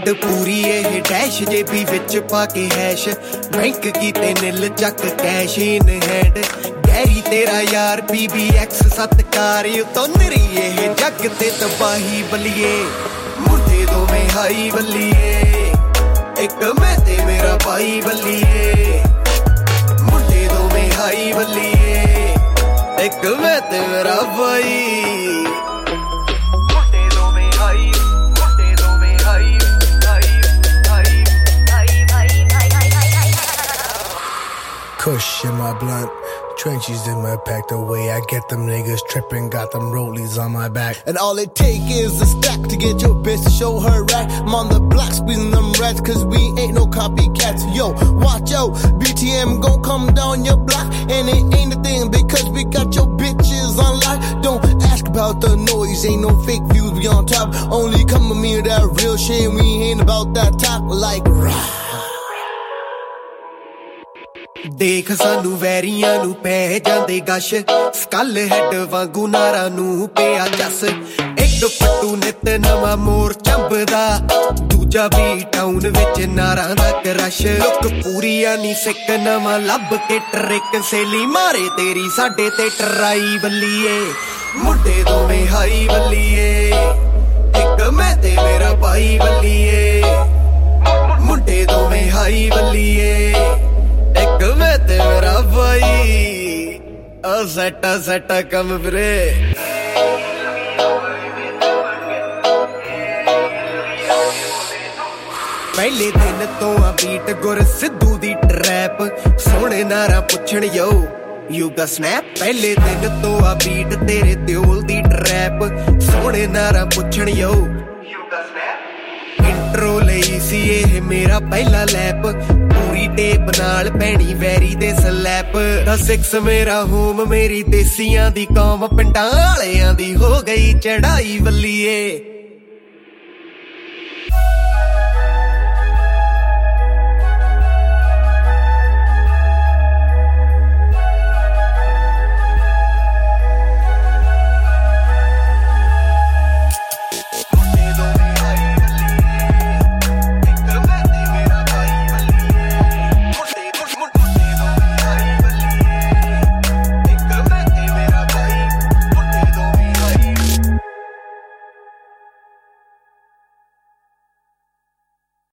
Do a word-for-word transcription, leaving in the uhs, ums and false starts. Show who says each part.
Speaker 1: ਕੱਢ ਪੂਰੀ ਇਹ ਡੈਸ਼ ਜੇਬੀ ਵਿੱਚ ਪਾ ਕੇ ਹੈਸ਼ ਬੈਂਕ ਕੀਤੇ ਨਿਲ ਚੱਕ ਕੈਸ਼ ਇਨ ਹੈਂਡ ਗੈਰੀ ਤੇਰਾ ਯਾਰ ਪੀ ਬੀ ਐਕਸ ਸਤਕਾਰ ਉਤੋਂ ਨਿਰੀ ਇਹ ਜੱਗ ਤੇ ਤਬਾਹੀ ਬਲੀਏ ਮੁਰਦੇ ਦੋਵੇਂ ਹਾਈ ਬੱਲੀਏ ਇੱਕ ਮੈਂ ਤੇ ਮੇਰਾ ਭਾਈ ਬੱਲੀਏ ਮੁਰਦੇ ਦੋਵੇਂ ਹਾਈ ਬੱਲੀਏ ਇੱਕ ਮੈਂ ਤੇ ਮੇਰਾ ਭਾਈ
Speaker 2: Kush in my blunt, trenches in my pack. The way I get them niggas tripping, got them rollies on my back.
Speaker 3: And all it take is a stack to get your bitch to show her right. I'm on the block squeezing them rats, cause we ain't no copycats. Yo, watch out, B T M gon' come down your block. And it ain't a thing because we got your bitches on lock. Don't ask about the noise, ain't no fake views, we on top. Only come with me with that real shit, we ain't about that talk like rah.
Speaker 1: ਦੇਖ ਸਾਨੂੰ ਵੈਰੀਆਂ ਨੂੰ ਪੈ ਜਾਂਦੇ ਗਸ਼ ਸਕਲ head ਵਾਂਗੂ ਨਾਰਾਂ ਨੂੰ ਪਿਆ ਜੱਸ ਇੱਕ ਪੱਟੂ ਨਿਤ ਨਵਾਂ ਮੋਰ ਚੰਬਦਾ ਦੂਜਾ ਵੀ ਟਾਊਨ ਵਿੱਚ ਨਾਰਾਂ ਦਾ ਕਰਸ਼ ਲੁੱਕ ਪੂਰੀਆਂ ਨੀ ਸਿੱਕ ਨਵਾਂ ਲੱਭ ਕੇ ਟਰਿਕ ਸੇਲੀ ਮਾਰੇ ਤੇਰੀ ਸਾਡੇ ਤੇ ਟਰਾਈ ਬੱਲੀਏ ਮੁੰਡੇ ਦੋਵੇਂ ਹਾਈ ਬੱਲੀਏ ਇੱਕ ਮੈਂ ਤੇ ਮੇਰਾ ਭਾਈ ਬੱਲੀਏ ਮੁੰਡੇ ਦੋਵੇਂ ਹਾਈ ਬੱਲੀਏ ਇੱਕ ਮੈਂ ਤੇ ਮੇਰਾ ਭਾਈ ਆ ਸੈਟਾ ਸੈਟਾ ਕੰਮ ਵੀਰੇ ਪਹਿਲੇ ਦਿਨ ਤੋਂ ਆ ਬੀਟ ਗੁਰ ਸਿੱਧੂ ਦੀ ਟਰੈਪ ਸੋਹਣੇ ਨਾਰਾ ਪੁੱਛਣ ਯੋ ਯੂ ਗਾ ਸਨੈਪ ਪਹਿਲੇ ਦਿਨ ਤੋਂ ਆ ਬੀਟ ਤੇਰੇ ਦਿਓਲ ਦੀ ਟਰੈਪ ਸੋਹਣੇ ਨਾਰਾ ਪੁੱਛਣ ਯੋ ਯੂ ਗਾ ਸਨੈਪ ਇੰਟਰੋ ਲਈ ਸੀ ਇਹ ਮੇਰਾ ਪਹਿਲਾ ਲੈਪ ਪੂਰੀ ਟੇਪ ਨਾਲ ਪੈਣੀ ਵੈਰੀ ਦੇ ਸਲੈਪ ਦਾ ਸਿਕਸ ਮੇਰਾ ਹੋਮ ਮੇਰੀ ਦੇਸੀਆਂ ਦੀ ਕੌਮ ਪਿੰਡਾਂ ਵਾਲਿਆਂ ਦੀ ਹੋ ਗਈ ਚੜਾਈ ਬੱਲੀਏ